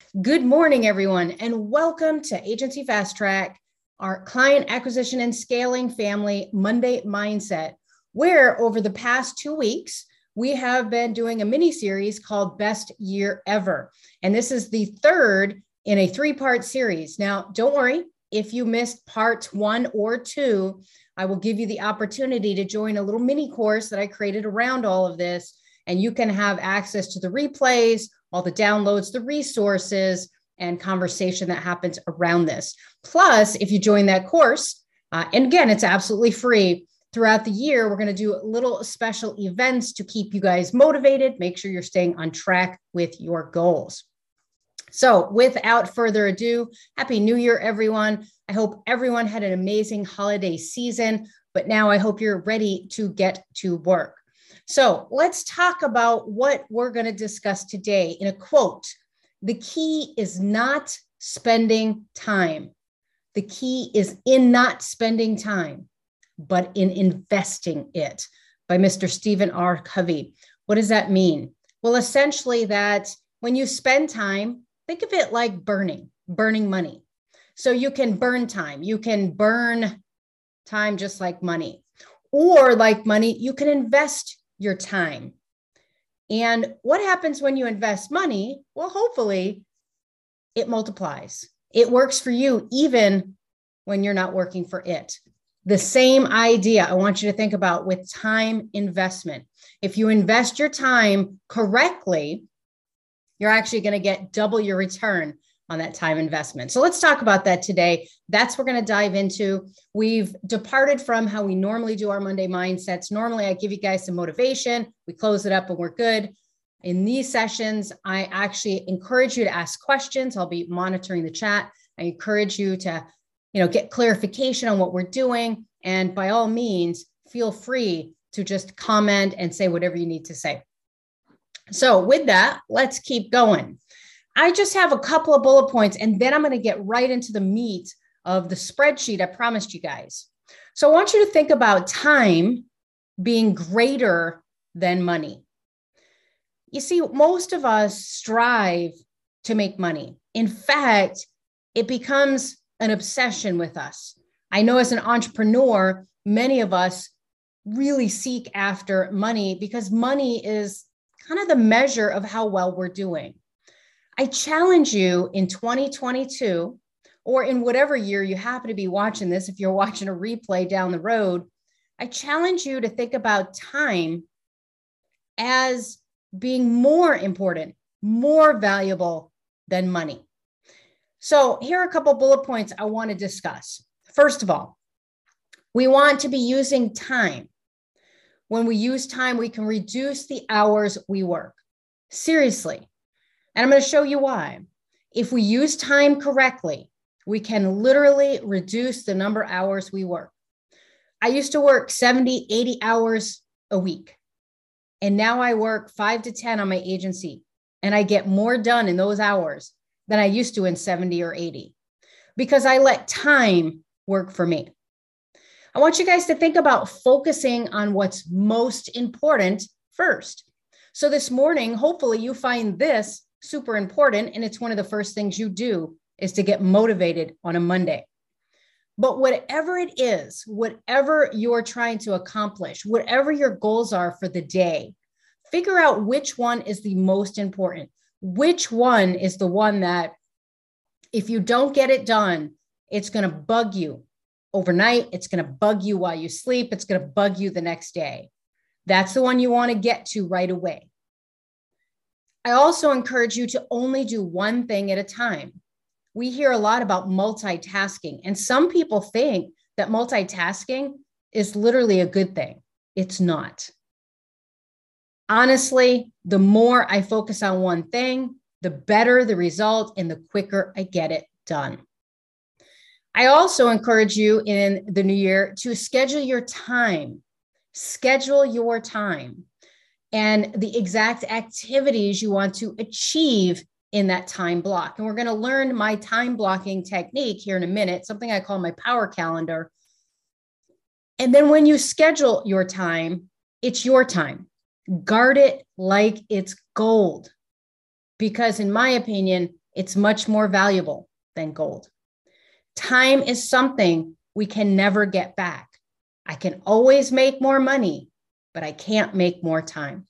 Good morning, everyone, and welcome to Agency Fast Track, our client acquisition and scaling family Monday Mindset, where over the past 2 weeks, we have been doing a mini series called Best Year Ever. And this is the third in a 3-part series. Now, don't worry, if you missed parts 1 or 2, I will give you the opportunity to join a little mini course that I created around all of this, and you can have access to the replays, all the downloads, the resources, and conversation that happens around this. Plus, if you join that course, and again, it's absolutely free, throughout the year, we're going to do little special events to keep you guys motivated, make sure you're staying on track with your goals. So without further ado, Happy New Year, everyone. I hope everyone had an amazing holiday season, but now I hope you're ready to get to work. So let's talk about what we're going to discuss today in a quote. The key is not spending time. The key is in not spending time, but in investing it, by Mr. Stephen R. Covey. What does that mean? Well, essentially that when you spend time, think of it like burning money. So you can burn time. You can burn time just like money. Or like money, you can invest your time. And what happens when you invest money? Well, hopefully it multiplies. It works for you even when you're not working for it. The same idea I want you to think about with time investment. If you invest your time correctly, you're actually going to get double your return on that time investment. So let's talk about that today. That's what we're going to dive into. We've departed from how we normally do our Monday mindsets. Normally, I give you guys some motivation. We close it up and we're good. In these sessions, I actually encourage you to ask questions. I'll be monitoring the chat. I encourage you to, get clarification on what we're doing. And by all means, feel free to just comment and say whatever you need to say. So with that, let's keep going. I just have a couple of bullet points, and then I'm going to get right into the meat of the spreadsheet I promised you guys. So I want you to think about time being greater than money. You see, most of us strive to make money. In fact, it becomes an obsession with us. I know as an entrepreneur, many of us really seek after money because money is kind of the measure of how well we're doing. I challenge you in 2022, or in whatever year you happen to be watching this, if you're watching a replay down the road, I challenge you to think about time as being more important, more valuable than money. So here are a couple bullet points I want to discuss. First of all, we want to be using time. When we use time, we can reduce the hours we work. Seriously. And I'm going to show you why. If we use time correctly, we can literally reduce the number of hours we work. I used to work 70, 80 hours a week. And now I work 5 to 10 on my agency. And I get more done in those hours than I used to in 70 or 80 because I let time work for me. I want you guys to think about focusing on what's most important first. So this morning, hopefully you find this super important, and it's one of the first things you do is to get motivated on a Monday. But whatever it is, whatever you're trying to accomplish, whatever your goals are for the day, figure out which one is the most important. Which one is the one that if you don't get it done, it's going to bug you overnight. It's going to bug you while you sleep. It's going to bug you the next day. That's the one you want to get to right away. I also encourage you to only do one thing at a time. We hear a lot about multitasking, and some people think that multitasking is literally a good thing. It's not. Honestly, the more I focus on one thing, the better the result and the quicker I get it done. I also encourage you in the new year to schedule your time. Schedule your time and the exact activities you want to achieve in that time block. And we're going to learn my time blocking technique here in a minute, something I call my power calendar. And then when you schedule your time, it's your time. Guard it like it's gold. Because in my opinion, It's much more valuable than gold. Time is something we can never get back. I can always make more money, but I can't make more time.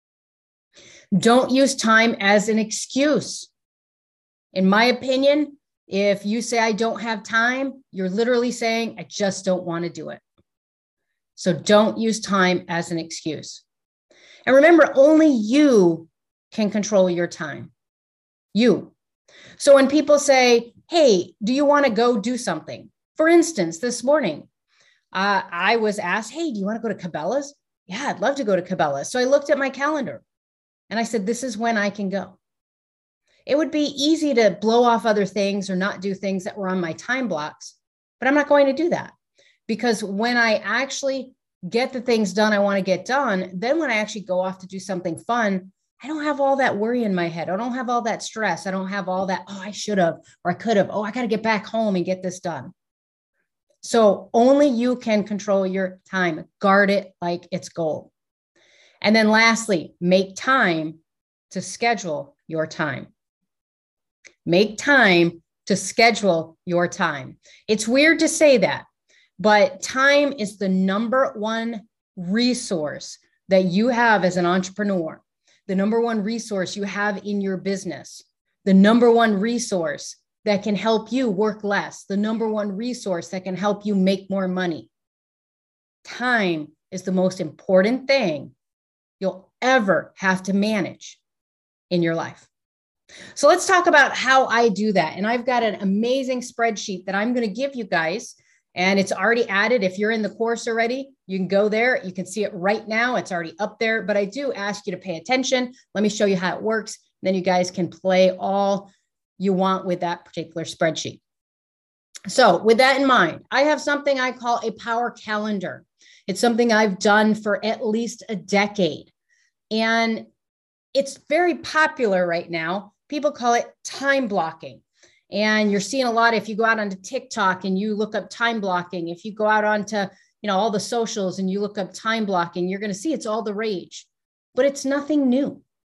Don't use time as an excuse. In my opinion, if you say, I don't have time, you're literally saying, I just don't want to do it. So don't use time as an excuse. And remember, only you can control your time. You. So when people say, hey, do you want to go do something? For instance, this morning, I was asked, hey, do you want to go to Cabela's? Yeah, I'd love to go to Cabela's. So I looked at my calendar and I said, this is when I can go. It would be easy to blow off other things or not do things that were on my time blocks, but I'm not going to do that, because when I actually get the things done I want to get done, then when I actually go off to do something fun, I don't have all that worry in my head. I don't have all that stress. I don't have all that, oh, I should have, or I could have, oh, I got to get back home and get this done. So only you can control your time. Guard it like it's gold. And then lastly, make time to schedule your time. Make time to schedule your time. It's weird to say that, but time is the number one resource that you have as an entrepreneur, the number one resource you have in your business, the number one resource that can help you work less, the number one resource that can help you make more money. Time is the most important thing you'll ever have to manage in your life. So let's talk about how I do that. And I've got an amazing spreadsheet that I'm going to give you guys, and it's already added. If you're in the course already, you can go there. You can see it right now. It's already up there, but I do ask you to pay attention. Let me show you how it works. Then you guys can play all you want with that particular spreadsheet. So with that in mind, I have something I call a power calendar. It's something I've done for at least a decade, and it's very popular right now. People call it time blocking. And you're seeing a lot, if you go out onto TikTok and you look up time blocking, if you go out onto, all the socials and you look up time blocking, you're going to see it's all the rage, but it's nothing new.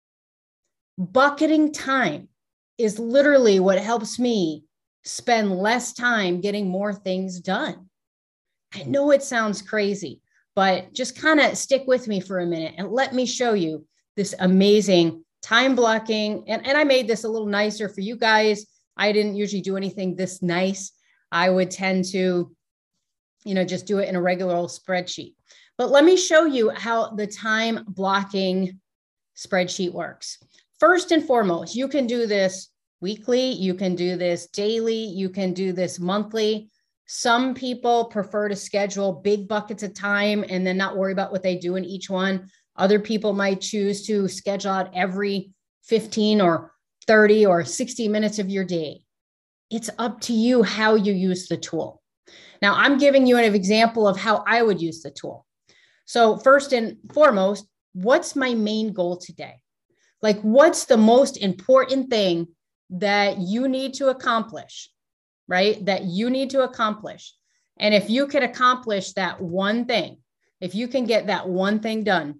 Bucketing time is literally what helps me spend less time getting more things done. I know it sounds crazy, but just kind of stick with me for a minute and let me show you this amazing time blocking. And I made this a little nicer for you guys. I didn't usually do anything this nice. I would tend to, just do it in a regular old spreadsheet. But let me show you how the time blocking spreadsheet works. First and foremost, you can do this weekly, you can do this daily, you can do this monthly. Some people prefer to schedule big buckets of time and then not worry about what they do in each one. Other people might choose to schedule out every 15 or 30 or 60 minutes of your day. It's up to you how you use the tool. Now, I'm giving you an example of how I would use the tool. So first and foremost, what's my main goal today? Like, what's the most important thing that you need to accomplish, right? That you need to accomplish. And if you can accomplish that one thing, if you can get that one thing done,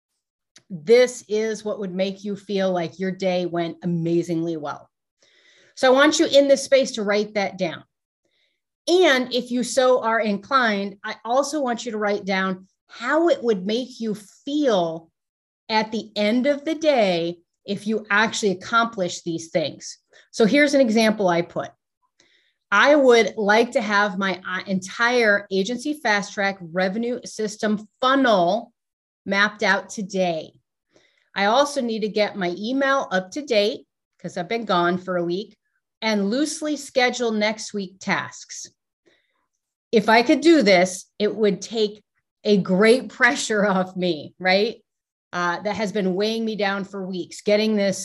this is what would make you feel like your day went amazingly well. So I want you in this space to write that down. And if you so are inclined, I also want you to write down how it would make you feel at the end of the day if you actually accomplish these things. So here's an example I put. I would like to have my entire Agency Fast Track revenue system funnel mapped out today. I also need to get my email up to date because I've been gone for a week, and loosely schedule next week tasks. If I could do this, it would take a great pressure off me, right? That has been weighing me down for weeks, getting this,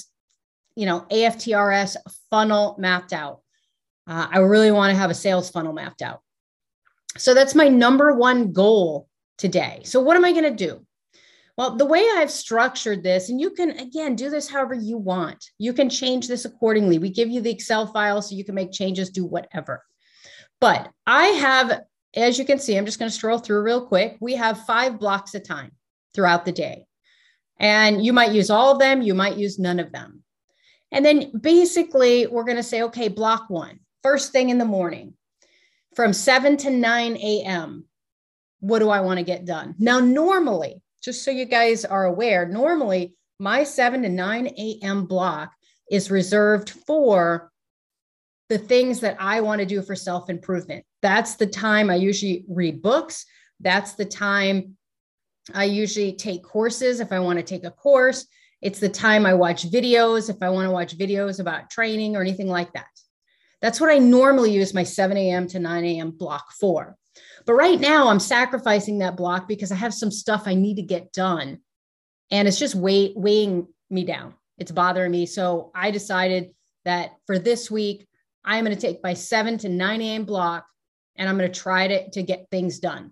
AFTRS funnel mapped out. I really want to have a sales funnel mapped out. So that's my number one goal today. So what am I going to do? Well, the way I've structured this, and you can, again, do this however you want. You can change this accordingly. We give you the Excel file so you can make changes, do whatever. But I have, as you can see, I'm just going to scroll through real quick. We have 5 blocks of time throughout the day. And you might use all of them. You might use none of them. And then basically we're going to say, okay, block one, first thing in the morning from 7 to 9 a.m. What do I want to get done? Now, normally, just so you guys are aware, normally my 7 to 9 a.m. block is reserved for the things that I want to do for self-improvement. That's the time I usually read books. That's the time I usually take courses if I want to take a course. It's the time I watch videos if I want to watch videos about training or anything like that. That's what I normally use my 7 a.m. to 9 a.m. block for. But right now I'm sacrificing that block because I have some stuff I need to get done. And it's just weighing me down. It's bothering me. So I decided that for this week, I'm going to take my 7 to 9 a.m. block and I'm going to try to get things done.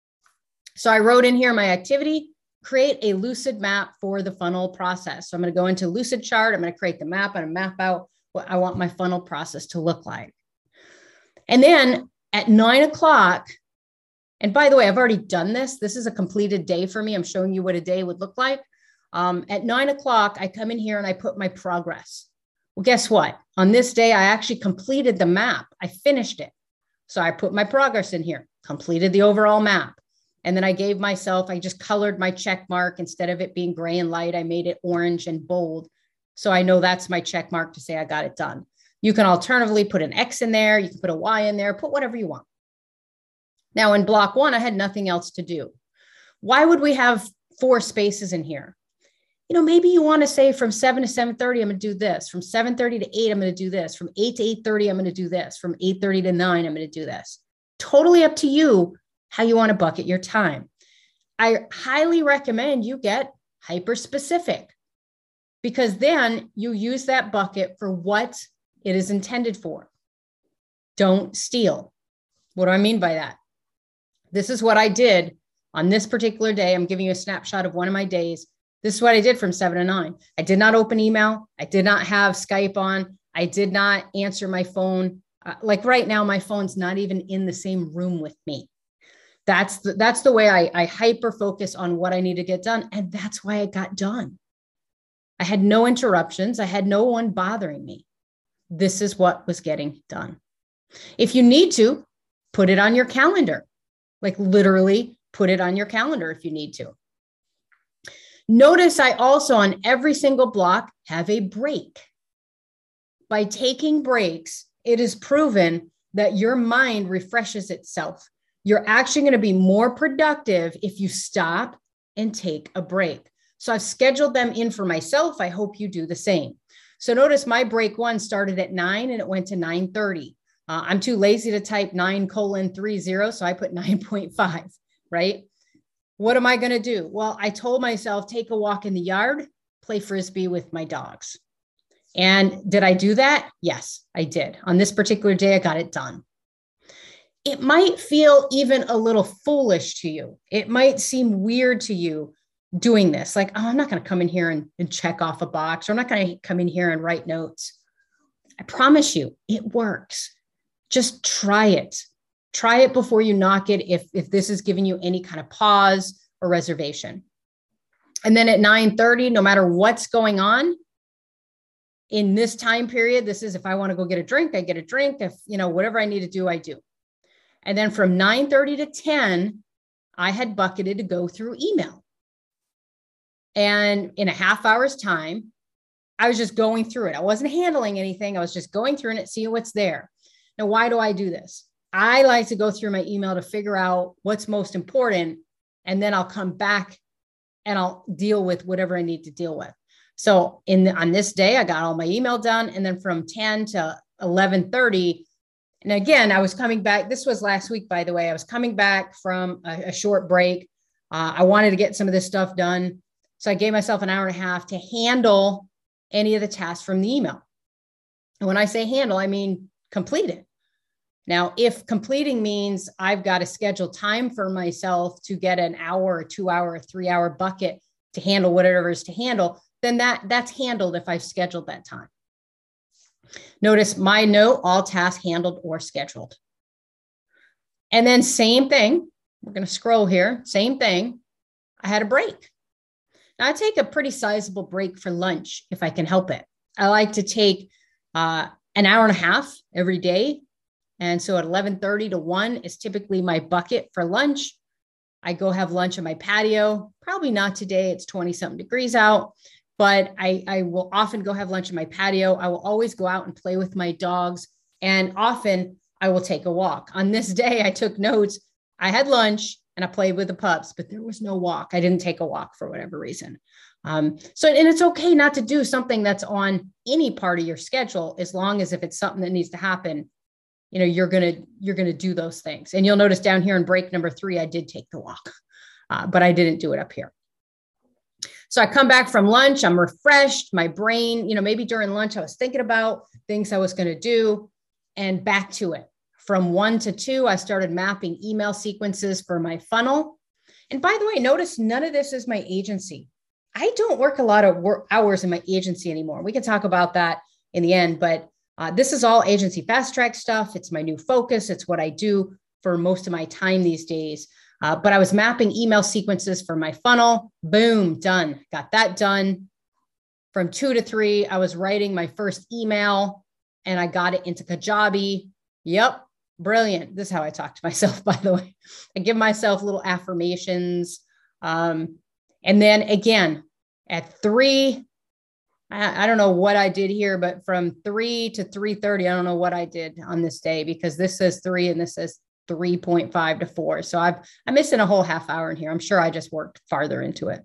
So I wrote in here my activity, create a lucid map for the funnel process. So I'm going to go into Lucidchart. I'm going to create the map and map out what I want my funnel process to look like. And then at 9 o'clock, and by the way, I've already done this. This is a completed day for me. I'm showing you what a day would look like. At 9 o'clock, I come in here and I put my progress. Well, guess what? On this day, I actually completed the map. I finished it. So I put my progress in here, completed the overall map. And then I gave myself, I just colored my check mark. Instead of it being gray and light, I made it orange and bold. So I know that's my check mark to say I got it done. You can alternatively put an X in there. You can put a Y in there, put whatever you want. Now in block one, I had nothing else to do. Why would we have 4 spaces in here? You know, maybe you want to say from 7 to 7:30, I'm going to do this. From 7:30 to 8, I'm going to do this. From 8 to 8:30, I'm going to do this. From 8:30 to 9, I'm going to do this. Totally up to you how you want to bucket your time. I highly recommend you get hyper specific because then you use that bucket for what it is intended for. Don't steal. What do I mean by that? This is what I did on this particular day. I'm giving you a snapshot of one of my days. This is what I did from 7 to 9. I did not open email. I did not have Skype on. I did not answer my phone. Like right now, my phone's not even in the same room with me. That's the way I hyper focus on what I need to get done. And that's why I got done. I had no interruptions. I had no one bothering me. This is what was getting done. If you need to, put it on your calendar. Like literally put it on your calendar if you need to. Notice I also on every single block have a break. By taking breaks, it is proven that your mind refreshes itself. You're actually going to be more productive if you stop and take a break. So I've scheduled them in for myself. I hope you do the same. So notice my break one started at 9 and it went to 9:30. I'm too lazy to type 9:30, so I put 9.5, right? What am I going to do? Well, I told myself, take a walk in the yard, play Frisbee with my dogs. And did I do that? Yes, I did. On this particular day, I got it done. It might feel even a little foolish to you. It might seem weird to you doing this. Like, oh, I'm not going to come in here and check off a box, or I'm not going to come in here and write notes. I promise you, it works. Just try it. Try it before you knock it if this is giving you any kind of pause or reservation. And then at 9:30, no matter what's going on in this time period, this is if I want to go get a drink, I get a drink. If, whatever I need to do, I do. And then from 9:30 to 10, I had bucketed to go through email. And in a half hour's time, I was just going through it. I wasn't handling anything. I was just going through it, seeing what's there. Now, why do I do this? I like to go through my email to figure out what's most important, and then I'll come back and I'll deal with whatever I need to deal with. So on this day, I got all my email done. And then from 10 to 11:30, and again, I was coming back. This was last week, by the way. I was coming back from a short break. I wanted to get some of this stuff done. So I gave myself an hour and a half to handle any of the tasks from the email. And when I say handle, I mean complete it. Now, if completing means I've got to schedule time for myself to get an hour, a 2-hour, a 3-hour bucket to handle whatever is to handle, then that's handled if I've scheduled that time. Notice my note, all tasks handled or scheduled. And then same thing, we're going to scroll here, same thing. I had a break. Now I take a pretty sizable break for lunch if I can help it. I like to take an hour and a half every day. And so at 11:30 to 1 is typically my bucket for lunch. I go have lunch on my patio. Probably not today. It's 20 something degrees out, but I will often go have lunch on my patio. I will always go out and play with my dogs. And often I will take a walk. On this day, I took notes. I had lunch and I played with the pups, but there was no walk. I didn't take a walk for whatever reason. And it's okay not to do something that's on any part of your schedule, as long as if it's something that needs to happen, you're going to do those things. And you'll notice down here in break number 3, I did take the walk, but I didn't do it up here. So I come back from lunch, I'm refreshed, my brain, maybe during lunch, I was thinking about things I was going to do, and back to it. From 1 to 2, I started mapping email sequences for my funnel. And by the way, notice none of this is my agency. I don't work a lot of hours in my agency anymore. We can talk about that in the end, but this is all Agency Fast Track stuff. It's my new focus. It's what I do for most of my time these days. But I was mapping email sequences for my funnel. Boom, done. Got that done. From 2 to 3, I was writing my first email and I got it into Kajabi. Yep, brilliant. This is how I talk to myself, by the way. I give myself little affirmations. And then again, at 3, I don't know what I did here, but from 3 to 3:30, I don't know what I did on this day, because this says 3 and this says 3.5 to 4. So I'm missing a whole half hour in here. I'm sure I just worked farther into it.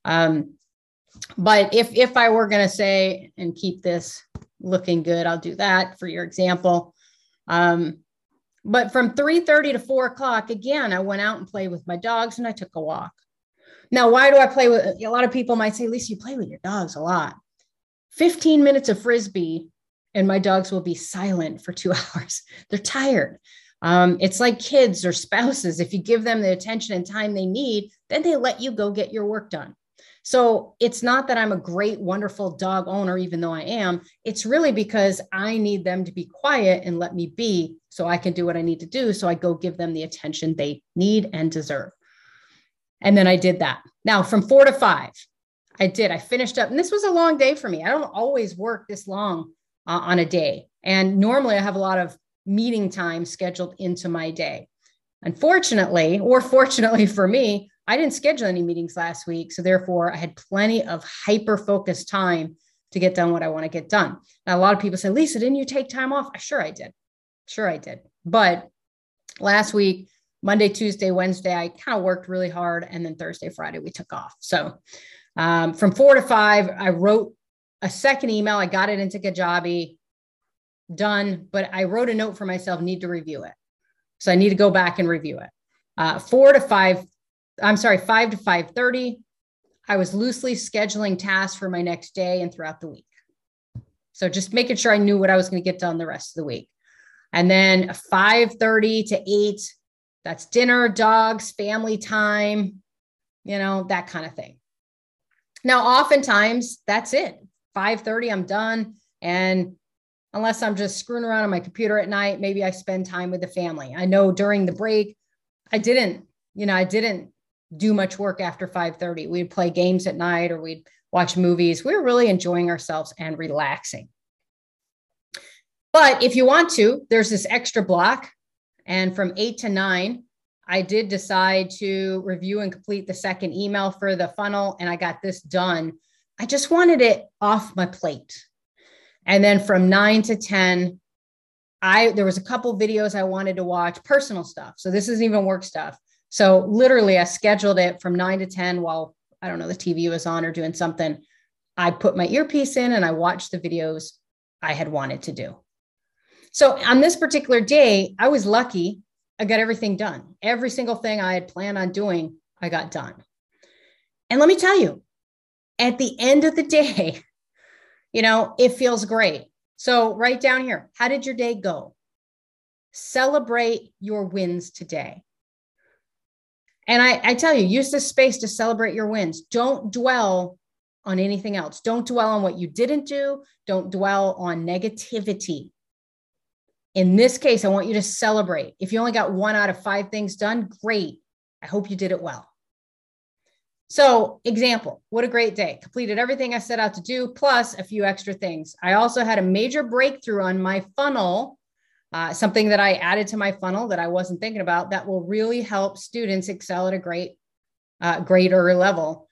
But if I were going to say and keep this looking good, I'll do that for your example. But from 3:30 to 4 o'clock, again, I went out and played with my dogs and I took a walk. Now, why do I play with? A lot of people might say, Lisa, you play with your dogs a lot. 15 minutes of Frisbee and my dogs will be silent for 2 hours. They're tired. It's like kids or spouses. If you give them the attention and time they need, then they let you go get your work done. So it's not that I'm a great, wonderful dog owner, even though I am. It's really because I need them to be quiet and let me be so I can do what I need to do. So I go give them the attention they need and deserve. And then I did that. Now from 4 to 5, I finished up, and this was a long day for me. I don't always work this long on a day. And normally I have a lot of meeting time scheduled into my day. Unfortunately, or fortunately for me, I didn't schedule any meetings last week. So therefore I had plenty of hyper-focused time to get done what I want to get done. Now, a lot of people say, Lisa, didn't you take time off? Sure I did. But last week, Monday, Tuesday, Wednesday, I kind of worked really hard. And then Thursday, Friday, we took off. So from 4 to 5, I wrote a second email. I got it into Kajabi, done, but I wrote a note for myself, need to review it. So I need to go back and review it. 5 to 5:30, I was loosely scheduling tasks for my next day and throughout the week. So just making sure I knew what I was going to get done the rest of the week. And then 5:30 to 8, that's dinner, dogs, family time, that kind of thing. Now, oftentimes that's it. 5:30, I'm done. And unless I'm just screwing around on my computer at night, maybe I spend time with the family. I know during the break, I didn't do much work after 5:30. We'd play games at night or we'd watch movies. We were really enjoying ourselves and relaxing. But if you want to, there's this extra block. And from 8 to 9, I did decide to review and complete the second email for the funnel. And I got this done. I just wanted it off my plate. And then from 9 to 10, there was a couple videos I wanted to watch, personal stuff. So this isn't even work stuff. So literally I scheduled it from 9 to 10 while, I don't know, the TV was on or doing something. I put my earpiece in and I watched the videos I had wanted to do. So on this particular day, I was lucky. I got everything done. Every single thing I had planned on doing, I got done. And let me tell you, at the end of the day, it feels great. So right down here, how did your day go? Celebrate your wins today. And I tell you, use this space to celebrate your wins. Don't dwell on anything else. Don't dwell on what you didn't do. Don't dwell on negativity. In this case, I want you to celebrate. If you only got 1 out of 5 things done, great. I hope you did it well. So example, what a great day. Completed everything I set out to do, plus a few extra things. I also had a major breakthrough on my funnel, something that I added to my funnel that I wasn't thinking about that will really help students excel at a greater level.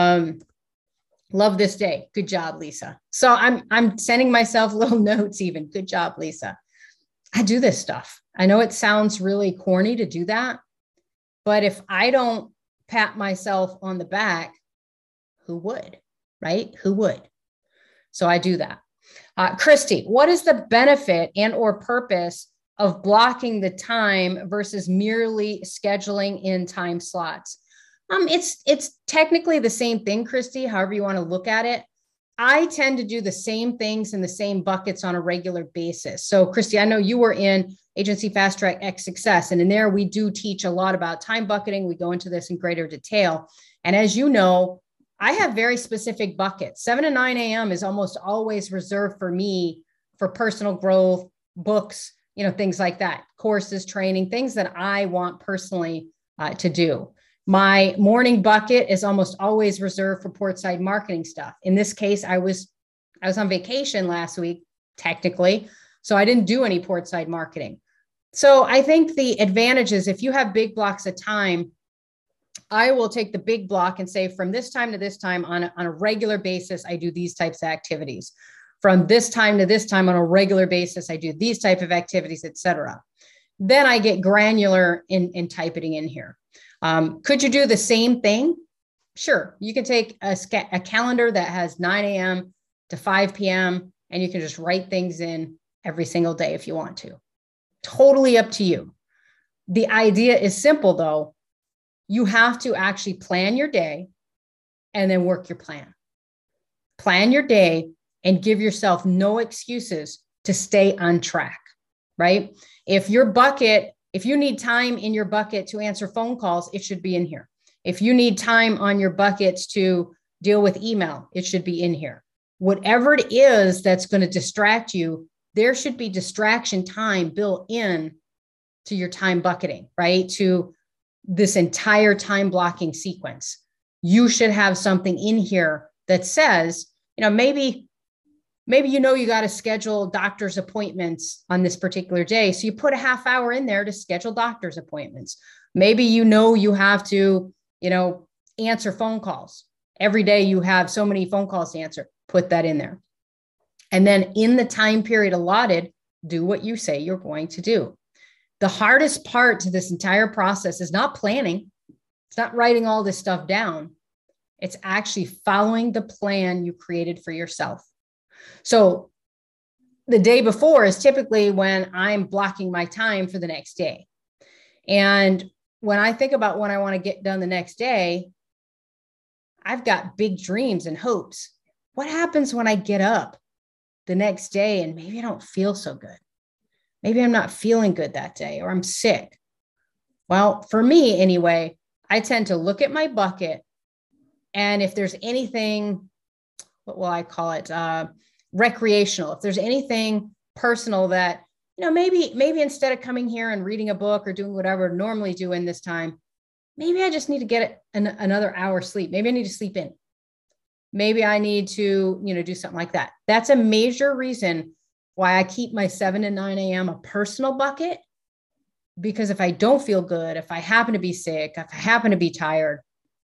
Love this day. Good job, Lisa. So I'm sending myself little notes even. Good job, Lisa. I do this stuff. I know it sounds really corny to do that, but if I don't pat myself on the back, who would, right? Who would? So I do that. Christy, what is the benefit and or purpose of blocking the time versus merely scheduling in time slots? It's technically the same thing, Christy, however you want to look at it. I tend to do the same things in the same buckets on a regular basis. So Christy, I know you were in Agency Fast Track X Success, and in there we do teach a lot about time bucketing. We go into this in greater detail. And as you know, I have very specific buckets. 7 to 9 a.m. is almost always reserved for me for personal growth, books, things like that, courses, training, things that I want personally to do. My morning bucket is almost always reserved for portside marketing stuff. In this case, I was on vacation last week, technically, so I didn't do any portside marketing. So I think the advantage is if you have big blocks of time, I will take the big block and say from this time to this time on a regular basis, I do these types of activities. From this time to this time on a regular basis, I do these type of activities, et cetera. Then I get granular in typing in here. Could you do the same thing? Sure. You can take a calendar that has 9 a.m. to 5 p.m. and you can just write things in every single day if you want to. Totally up to you. The idea is simple, though. You have to actually plan your day and then work your plan. Plan your day and give yourself no excuses to stay on track, right? If you need time in your bucket to answer phone calls, it should be in here. If you need time on your buckets to deal with email, it should be in here. Whatever it is that's going to distract you, there should be distraction time built in to your time bucketing, right? To this entire time blocking sequence. You should have something in here that says, maybe you got to schedule doctor's appointments on this particular day. So you put a half hour in there to schedule doctor's appointments. Maybe you have to, answer phone calls. Every day you have so many phone calls to answer. Put that in there. And then in the time period allotted, do what you say you're going to do. The hardest part to this entire process is not planning. It's not writing all this stuff down. It's actually following the plan you created for yourself. So the day before is typically when I'm blocking my time for the next day. And when I think about when I want to get done the next day, I've got big dreams and hopes. What happens when I get up the next day and maybe I don't feel so good? Maybe I'm not feeling good that day or I'm sick. Well, for me anyway, I tend to look at my bucket, and if there's anything, what will I call it? Recreational. If there's anything personal that, maybe instead of coming here and reading a book or doing whatever I normally do in this time, maybe I just need to get another hour sleep. Maybe I need to sleep in. Maybe I need to, do something like that. That's a major reason why I keep my 7 to 9 a.m. a personal bucket, because if I don't feel good, if I happen to be sick, if I happen to be tired,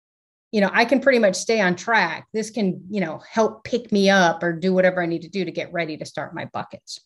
I can pretty much stay on track. This can, help pick me up or do whatever I need to do to get ready to start my buckets.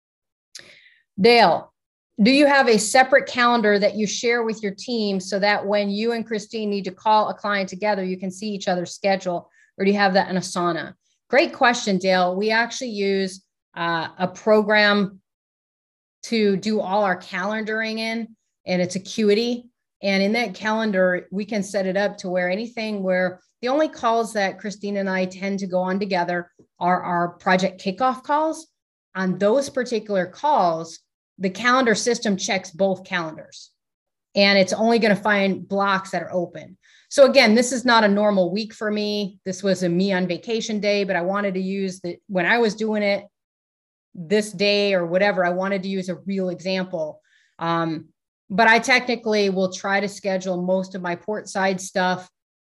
Dale, do you have a separate calendar that you share with your team so that when you and Christine need to call a client together, you can see each other's schedule, or do you have that in Asana? Great question, Dale. We actually use a program to do all our calendaring in, and it's Acuity. And in that calendar, we can set it up to where the only calls that Christine and I tend to go on together are our project kickoff calls. On those particular calls, the calendar system checks both calendars, and it's only going to find blocks that are open. So again, this is not a normal week for me. This was a me on vacation day, but I wanted to use when I was doing it this day or whatever, I wanted to use a real example. But I technically will try to schedule most of my port side stuff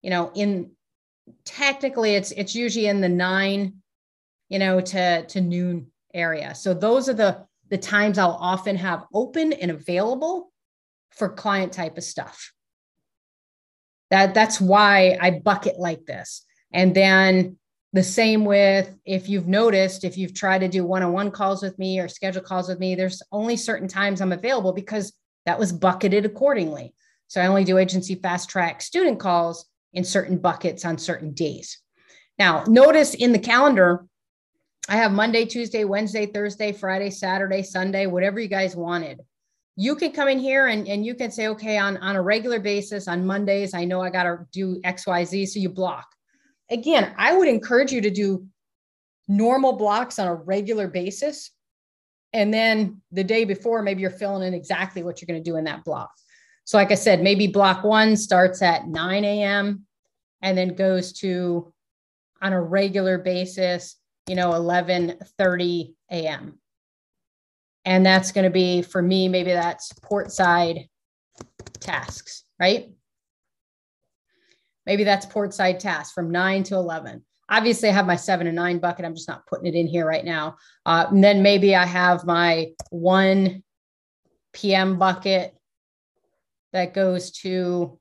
in technically it's usually in the 9, to noon area. So those are the times I'll often have open and available for client type of stuff. That's why I bucket like this. And then the same with, if you've noticed, if you've tried to do one-on-one calls with me or schedule calls with me, there's only certain times I'm available because that was bucketed accordingly. So I only do agency fast track student calls in certain buckets on certain days. Now, notice in the calendar, I have Monday, Tuesday, Wednesday, Thursday, Friday, Saturday, Sunday, whatever you guys wanted. You can come in here and you can say, okay, on a regular basis, on Mondays, I know I got to do X, Y, Z. So you block. Again, I would encourage you to do normal blocks on a regular basis. And then the day before, maybe you're filling in exactly what you're going to do in that block. So like I said, maybe block 1 starts at 9 a.m. and then goes to, on a regular basis, 11:30 a.m. And that's going to be, for me, maybe that's port side tasks, right? Maybe that's port side tasks from 9 to 11. Obviously, I have my 7 and 9 bucket. I'm just not putting it in here right now. And then maybe I have my 1 p.m. bucket that goes to,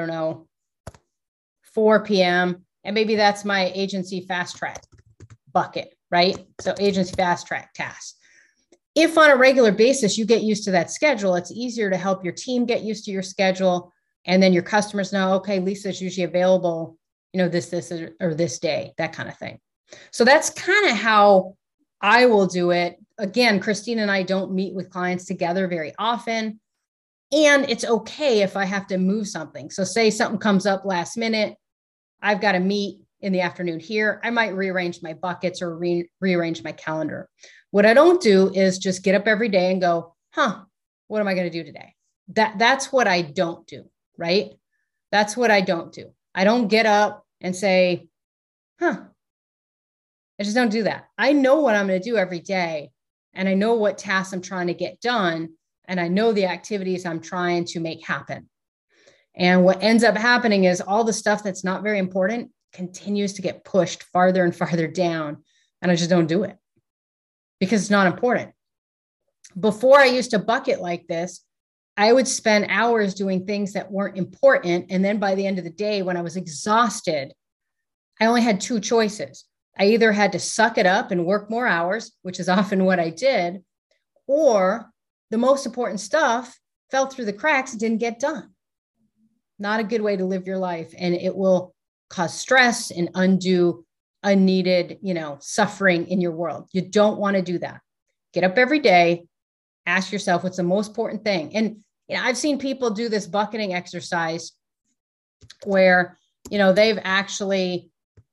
4 p.m. And maybe that's my agency fast track bucket, right? So agency fast track tasks. If on a regular basis, you get used to that schedule, it's easier to help your team get used to your schedule. And then your customers know, okay, Lisa's usually available, this, or this day, that kind of thing. So that's kind of how I will do it. Again, Christine and I don't meet with clients together very often. And it's okay if I have to move something. So say something comes up last minute, I've got to meet in the afternoon here. I might rearrange my buckets or rearrange my calendar. What I don't do is just get up every day and go, what am I going to do today? That's what I don't do, right? That's what I don't do. I don't get up and say, I just don't do that. I know what I'm going to do every day. And I know what tasks I'm trying to get done. And I know the activities I'm trying to make happen. And what ends up happening is all the stuff that's not very important continues to get pushed farther and farther down. And I just don't do it because it's not important. Before I used to bucket like this, I would spend hours doing things that weren't important. And then by the end of the day, when I was exhausted, I only had 2 choices. I either had to suck it up and work more hours, which is often what I did, or the most important stuff fell through the cracks and didn't get done. Not a good way to live your life. And it will cause stress and undue, unneeded, suffering in your world. You don't want to do that. Get up every day, ask yourself what's the most important thing. And I've seen people do this bucketing exercise where, they've actually,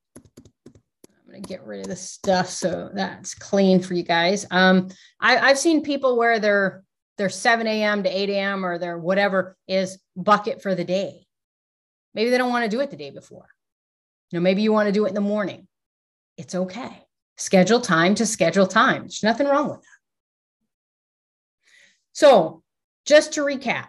I'm going to get rid of this stuff so that's clean for you guys. I've seen people where their 7 a.m. to 8 a.m. or their whatever is bucket for the day. Maybe they don't want to do it the day before. Maybe you want to do it in the morning. It's okay. Schedule time to schedule time. There's nothing wrong with that. So just to recap,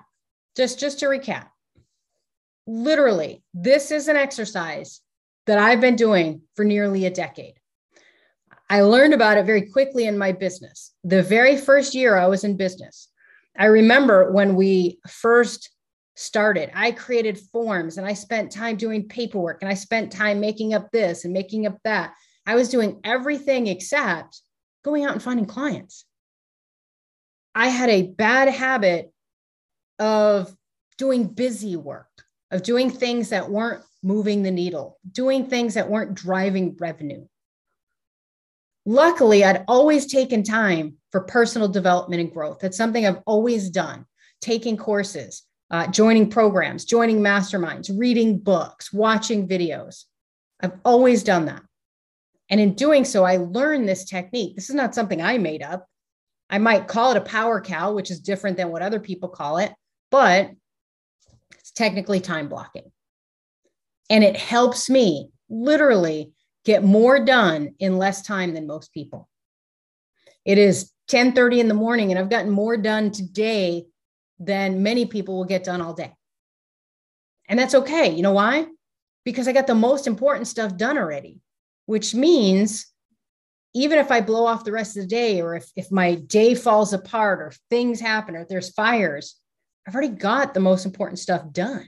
literally, this is an exercise that I've been doing for nearly a decade. I learned about it very quickly in my business. The very first year I was in business, I remember when we first started, I created forms and I spent time doing paperwork and I spent time making up this and making up that. I was doing everything except going out and finding clients. I had a bad habit of doing busy work, of doing things that weren't moving the needle, doing things that weren't driving revenue. Luckily, I'd always taken time for personal development and growth. That's something I've always done, taking courses, joining programs, joining masterminds, reading books, watching videos. I've always done that. And in doing so, I learned this technique. This is not something I made up. I might call it a power cow, which is different than what other people call it, but it's technically time blocking. And it helps me literally get more done in less time than most people. It is 10:30 in the morning and I've gotten more done today than many people will get done all day. And that's okay. You know why? because I got the most important stuff done already, which means even if I blow off the rest of the day, or if my day falls apart, or things happen, or if there's fires, I've already got the most important stuff done.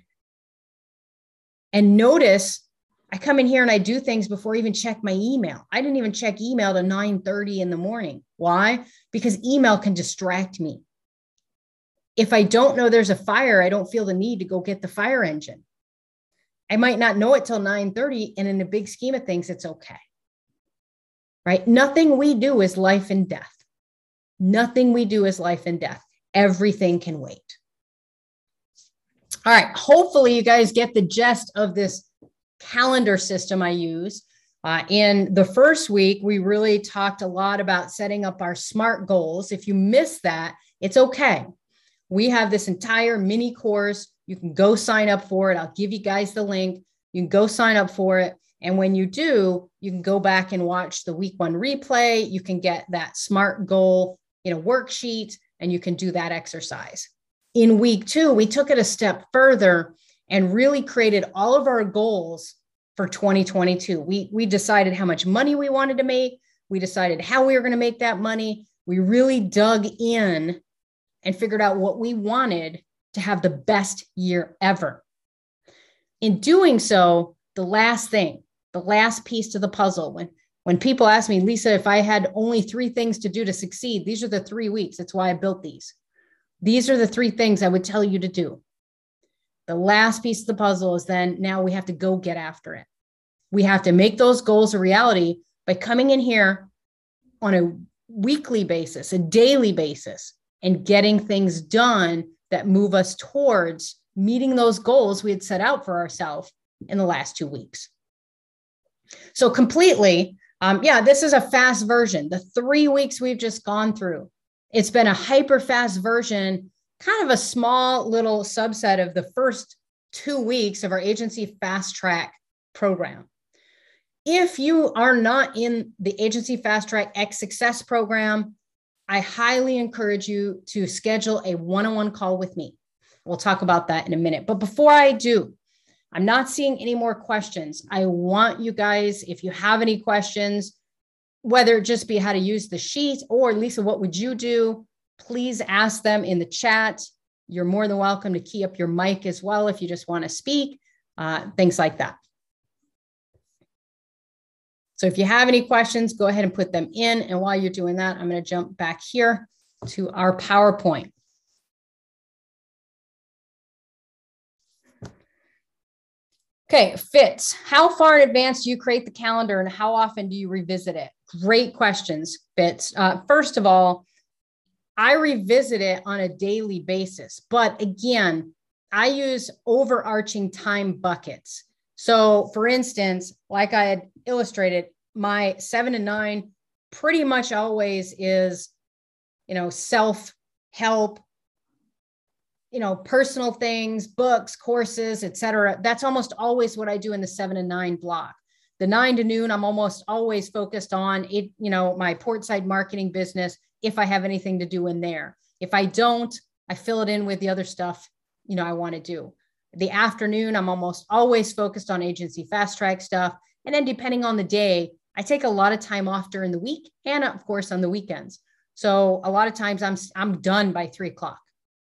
And notice I come in here and I do things before I even check my email. I didn't even check email to 9:30 in the morning. Why? Because email can distract me. If I don't know there's a fire, I don't feel the need to go get the fire engine. I might not know it till 9:30, and in the big scheme of things, it's okay. Right? Nothing we do is life and death. Nothing we do is life and death. Everything can wait. All right. Hopefully you guys get the gist of this calendar system I use. In the first week, we really talked a lot about setting up our SMART goals. If you missed that, it's okay. We have this entire mini course. You can go sign up for it. I'll give you guys the link. You can go sign up for it. And when you do, you can go back and watch the week 1 replay. You can get that SMART goal in a worksheet, and you can do that exercise. In week 2, we took it a step further and really created all of our goals for 2022. We decided how much money we wanted to make. We decided how we were going to make that money. We really dug in and figured out what we wanted to have the best year ever. In doing so, the last piece to the puzzle, when people ask me, Lisa, if I had only 3 things to do to succeed, these are the 3 weeks. That's why I built these. These are the 3 things I would tell you to do. The last piece of the puzzle is then now we have to go get after it. We have to make those goals a reality by coming in here on a weekly basis, a daily basis, and getting things done that move us towards meeting those goals we had set out for ourselves in the last 2 weeks. So completely, this is a fast version. The 3 weeks we've just gone through, it's been a hyper fast version, kind of a small little subset of the first 2 weeks of our agency fast track program. If you are not in the agency fast track X success program, I highly encourage you to schedule a one-on-one call with me. We'll talk about that in a minute. But before I do, I'm not seeing any more questions. I want you guys, if you have any questions, whether it just be how to use the sheet or Lisa, what would you do? Please ask them in the chat. You're more than welcome to key up your mic as well if you just want to speak, things like that. So if you have any questions, go ahead and put them in. And while you're doing that, I'm going to jump back here to our PowerPoint. Okay, fits. How far in advance do you create the calendar and how often do you revisit it? Great questions, Fitz. First of all, I revisit it on a daily basis, but again, I use overarching time buckets. So for instance, like I had illustrated, my 7 to 9 pretty much always is, self-help, personal things, books, courses, etc. That's almost always what I do in the 7 to 9 block. The 9 to noon, I'm almost always focused on it, my Portside marketing business, if I have anything to do in there. If I don't, I fill it in with the other stuff, I want to do. The afternoon, I'm almost always focused on agency fast track stuff. And then depending on the day, I take a lot of time off during the week and of course on the weekends. So a lot of times I'm done by 3 o'clock.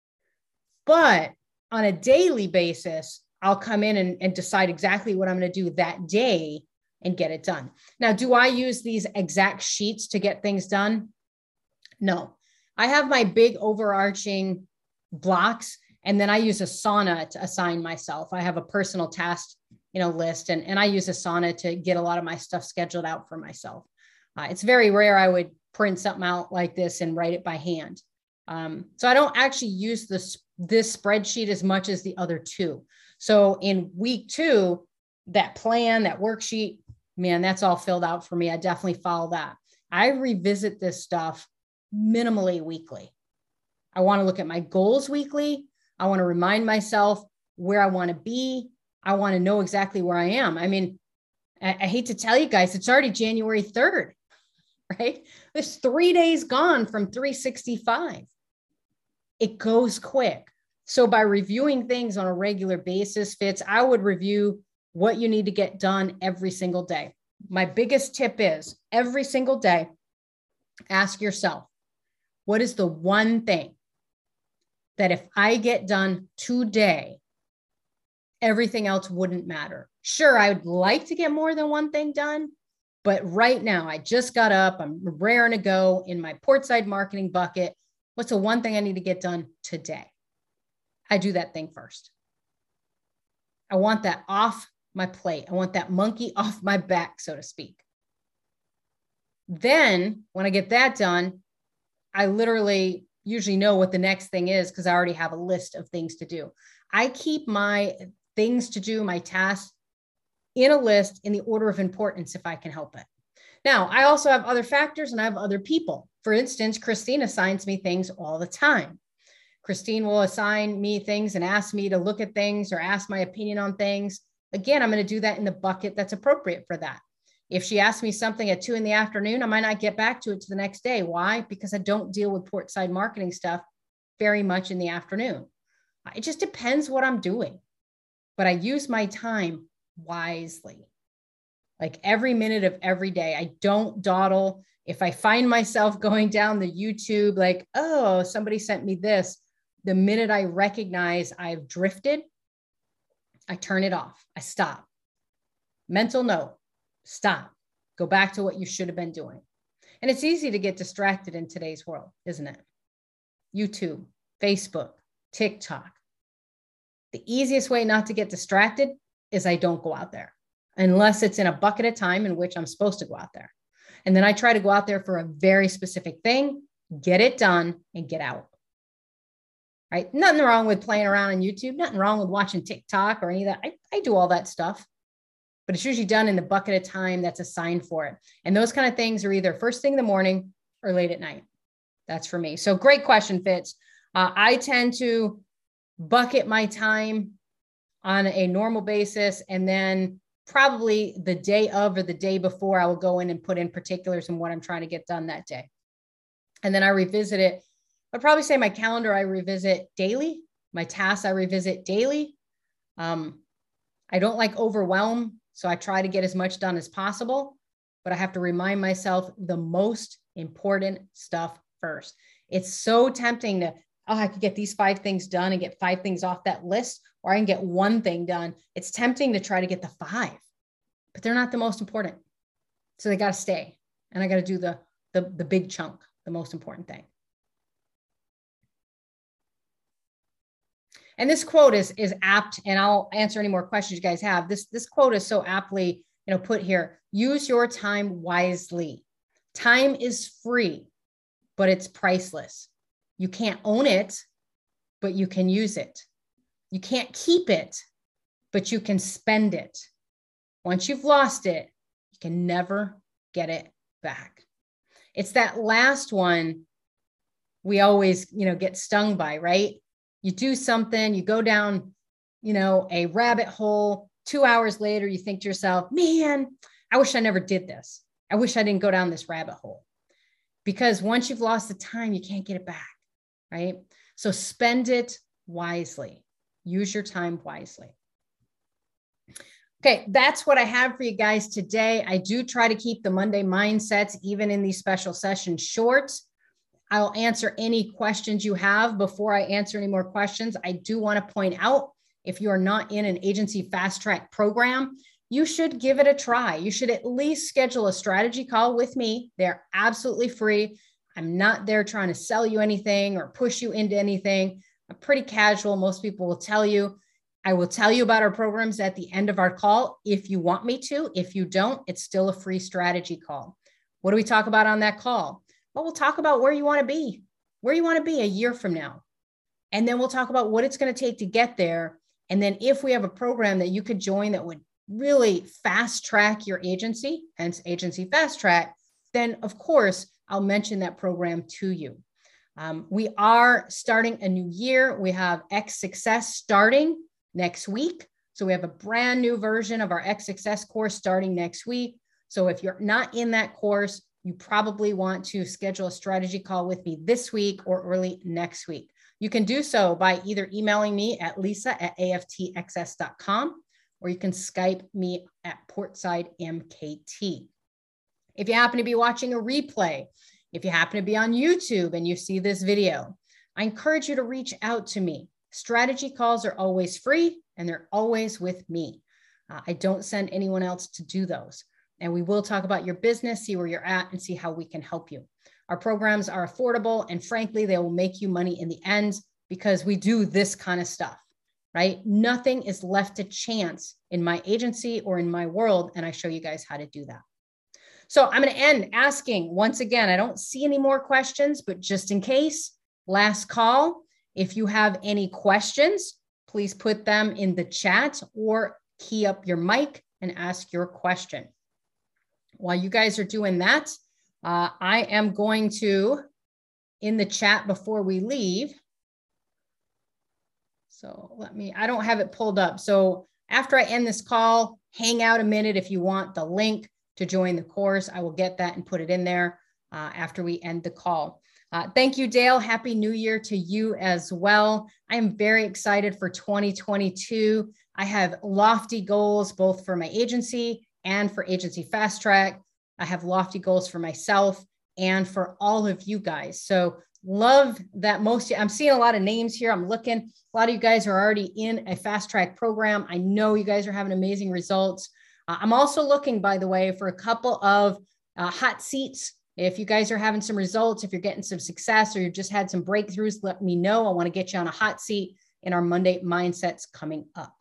But on a daily basis, I'll come in and decide exactly what I'm going to do that day and get it done. Now, do I use these exact sheets to get things done? No, I have my big overarching blocks, and then I use Asana to assign myself. I have a personal task, list, and I use Asana to get a lot of my stuff scheduled out for myself. It's very rare I would print something out like this and write it by hand. So I don't actually use this spreadsheet as much as the other 2. So in week 2, that plan, that worksheet, man, that's all filled out for me. I definitely follow that. I revisit this stuff minimally weekly. I want to look at my goals weekly. I want to remind myself where I want to be. I want to know exactly where I am. I mean, I hate to tell you guys, it's already January 3rd, right? There's 3 days gone from 365. It goes quick. So by reviewing things on a regular basis, Fitz, I would review what you need to get done every single day. My biggest tip is every single day, ask yourself, what is the one thing that if I get done today, everything else wouldn't matter? Sure, I would like to get more than one thing done, but right now I just got up, I'm raring to go in my Portside marketing bucket. What's the one thing I need to get done today? I do that thing first. I want that off my plate. I want that monkey off my back, so to speak. Then when I get that done, I literally usually know what the next thing is because I already have a list of things to do. I keep my things to do, my tasks in a list in the order of importance if I can help it. Now, I also have other factors and I have other people. For instance, Christine assigns me things all the time. Christine will assign me things and ask me to look at things or ask my opinion on things. Again, I'm going to do that in the bucket that's appropriate for that. If she asks me something at 2 p.m, I might not get back to it to the next day. Why? Because I don't deal with Portside marketing stuff very much in the afternoon. It just depends what I'm doing, but I use my time wisely. Like every minute of every day, I don't dawdle. If I find myself going down the YouTube, like, oh, somebody sent me this, the minute I recognize I've drifted, I turn it off. I stop. Mental note, stop. Go back to what you should have been doing. And it's easy to get distracted in today's world, isn't it? YouTube, Facebook, TikTok. The easiest way not to get distracted is I don't go out there unless it's in a bucket of time in which I'm supposed to go out there. And then I try to go out there for a very specific thing, get it done and get out. Right? Nothing wrong with playing around on YouTube. Nothing wrong with watching TikTok or any of that. I do all that stuff, but it's usually done in the bucket of time that's assigned for it. And those kind of things are either first thing in the morning or late at night. That's for me. So great question, Fitz. I tend to bucket my time on a normal basis. And then probably the day of or the day before, I will go in and put in particulars and what I'm trying to get done that day. And then I revisit it. I'd probably say my calendar, I revisit daily. My tasks, I revisit daily. I don't like overwhelm, so I try to get as much done as possible, but I have to remind myself the most important stuff first. It's so tempting to, oh, I could get these 5 things done and get 5 things off that list, or I can get 1 thing done. It's tempting to try to get the 5, but they're not the most important. So they got to stay. And I got to do the big chunk, the most important thing. And this quote is apt, and I'll answer any more questions you guys have. This quote is so aptly, put here. Use your time wisely. Time is free, but it's priceless. You can't own it, but you can use it. You can't keep it, but you can spend it. Once you've lost it, you can never get it back. It's that last one we always, get stung by, right? You do something, you go down, a rabbit hole. 2 hours later, you think to yourself, man, I wish I never did this. I wish I didn't go down this rabbit hole. Because once you've lost the time, you can't get it back, right? So spend it wisely. Use your time wisely. Okay, that's what I have for you guys today. I do try to keep the Monday mindsets, even in these special sessions, short. I'll answer any questions you have. Before I answer any more questions, I do want to point out, if you are not in an agency fast track program, you should give it a try. You should at least schedule a strategy call with me. They're absolutely free. I'm not there trying to sell you anything or push you into anything. I'm pretty casual. Most people will tell you. I will tell you about our programs at the end of our call if you want me to. If you don't, it's still a free strategy call. What do we talk about on that call? Well, we'll talk about where you want to be a year from now. And then we'll talk about what it's going to take to get there. And then if we have a program that you could join that would really fast track your agency, hence Agency Fast Track, then of course, I'll mention that program to you. We are starting a new year. We have X Success starting next week. So we have a brand new version of our X Success course starting next week. So if you're not in that course, you probably want to schedule a strategy call with me this week or early next week. You can do so by either emailing me at lisa@aftxs.com or you can Skype me at Portside MKT. If you happen to be watching a replay, if you happen to be on YouTube and you see this video, I encourage you to reach out to me. Strategy calls are always free and they're always with me. I don't send anyone else to do those. And we will talk about your business, see where you're at, and see how we can help you. Our programs are affordable, and frankly, they will make you money in the end because we do this kind of stuff, right? Nothing is left to chance in my agency or in my world, and I show you guys how to do that. So I'm going to end asking once again, I don't see any more questions, but just in case, last call. If you have any questions, please put them in the chat or key up your mic and ask your question. While you guys are doing that, I am going to, in the chat before we leave. So I don't have it pulled up. So after I end this call, hang out a minute if you want the link to join the course. I will get that and put it in there after we end the call. Thank you, Dale. Happy New Year to you as well. I am very excited for 2022. I have lofty goals, both for my agency and for Agency Fast Track. I have lofty goals for myself and for all of you guys. So love that I'm seeing a lot of names here. I'm looking, a lot of you guys are already in a Fast Track program. I know you guys are having amazing results. I'm also looking, by the way, for a couple of hot seats. If you guys are having some results, if you're getting some success or you've just had some breakthroughs, let me know. I want to get you on a hot seat in our Monday Mindsets coming up.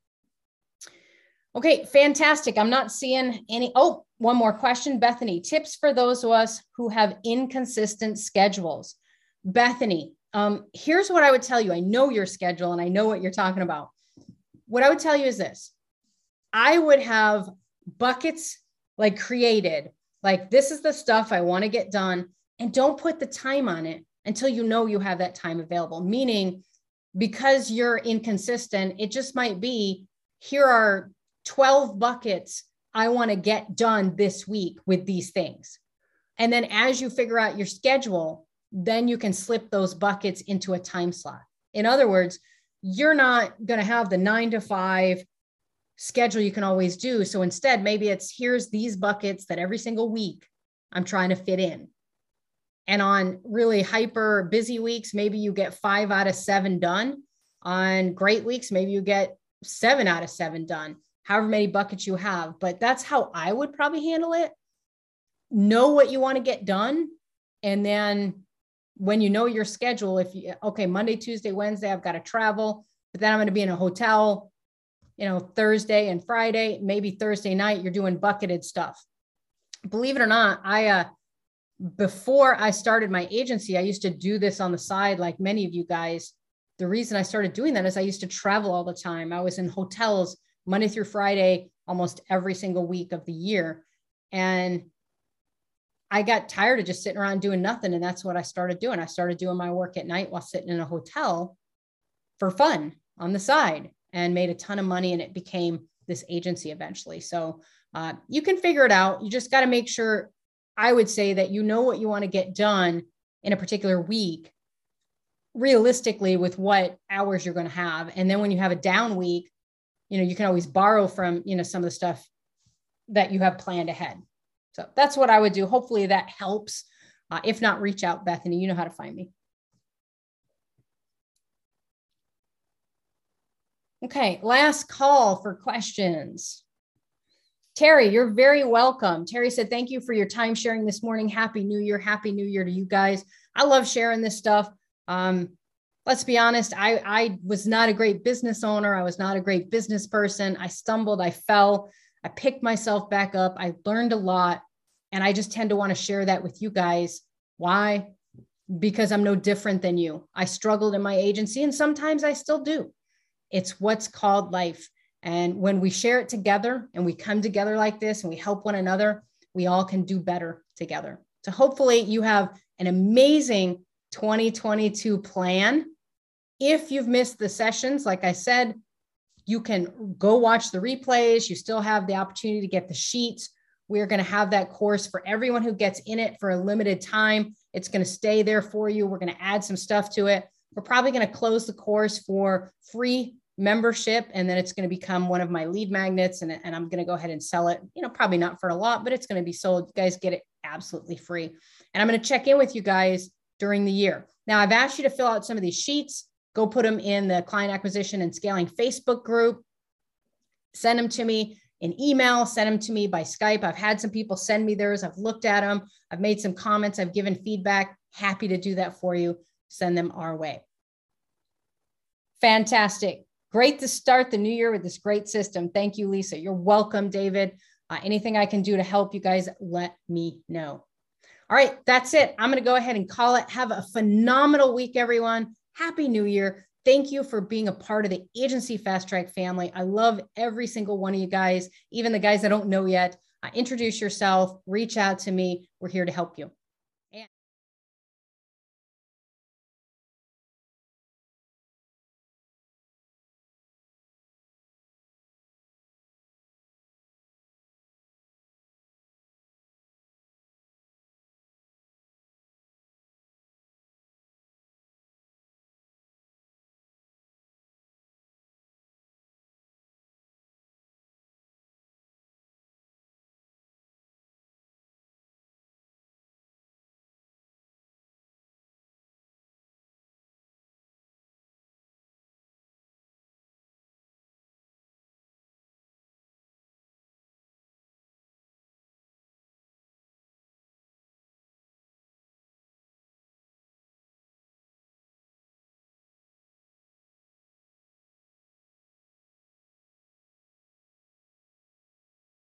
Okay, fantastic. I'm not seeing any. Oh, one more question. Bethany, tips for those of us who have inconsistent schedules. Bethany, here's what I would tell you. I know your schedule and I know what you're talking about. What I would tell you is this. I would have buckets like created, like this is the stuff I want to get done, and don't put the time on it until you know you have that time available. Meaning, because you're inconsistent, it just might be, here are 12 buckets I want to get done this week with these things. And then as you figure out your schedule, then you can slip those buckets into a time slot. In other words, you're not going to have the 9 to 5 schedule you can always do. So instead, maybe it's, here's these buckets that every single week I'm trying to fit in. And on really hyper busy weeks, maybe you get 5 out of 7 done. On great weeks, maybe you get 7 out of 7 done, however many buckets you have. But that's how I would probably handle it. Know what you want to get done. And then when you know your schedule, if you, okay, Monday, Tuesday, Wednesday, I've got to travel, but then I'm going to be in a hotel, Thursday and Friday, maybe Thursday night, you're doing bucketed stuff. Believe it or not, before I started my agency, I used to do this on the side, like many of you guys. The reason I started doing that is I used to travel all the time. I was in hotels Monday through Friday, almost every single week of the year. And I got tired of just sitting around doing nothing. And that's what I started doing. I started doing my work at night while sitting in a hotel for fun on the side, and made a ton of money, and it became this agency eventually. So you can figure it out. You just got to make sure, I would say, that you know what you want to get done in a particular week, realistically, with what hours you're going to have. And then when you have a down week, you can always borrow from, some of the stuff that you have planned ahead. So that's what I would do. Hopefully that helps. If not, reach out, Bethany. You know how to find me. Okay, last call for questions. Terry, you're very welcome. Terry said, thank you for your time sharing this morning. Happy New Year. Happy New Year to you guys. I love sharing this stuff. Let's be honest, I was not a great business owner. I was not a great business person. I stumbled, I fell, I picked myself back up. I learned a lot, and I just tend to want to share that with you guys. Why? Because I'm no different than you. I struggled in my agency, and sometimes I still do. It's what's called life. And when we share it together and we come together like this and we help one another, we all can do better together. So hopefully you have an amazing 2022 plan. If you've missed the sessions, like I said, you can go watch the replays. You still have the opportunity to get the sheets. We're going to have that course for everyone who gets in it for a limited time. It's going to stay there for you. We're going to add some stuff to it. We're probably going to close the course for free membership, and then it's going to become one of my lead magnets, and I'm going to go ahead and sell it, probably not for a lot, but it's going to be sold. You guys get it absolutely free. And I'm going to check in with you guys during the year. Now, I've asked you to fill out some of these sheets. Go put them in the Client Acquisition and Scaling Facebook group. Send them to me in email, send them to me by Skype. I've had some people send me theirs. I've looked at them. I've made some comments. I've given feedback. Happy to do that for you. Send them our way. Fantastic. Great to start the new year with this great system. Thank you, Lisa. You're welcome, David. Anything I can do to help you guys, let me know. All right, that's it. I'm going to go ahead and call it. Have a phenomenal week, everyone. Happy New Year. Thank you for being a part of the Agency Fast Track family. I love every single one of you guys, even the guys I don't know yet. Introduce yourself, reach out to me. We're here to help you.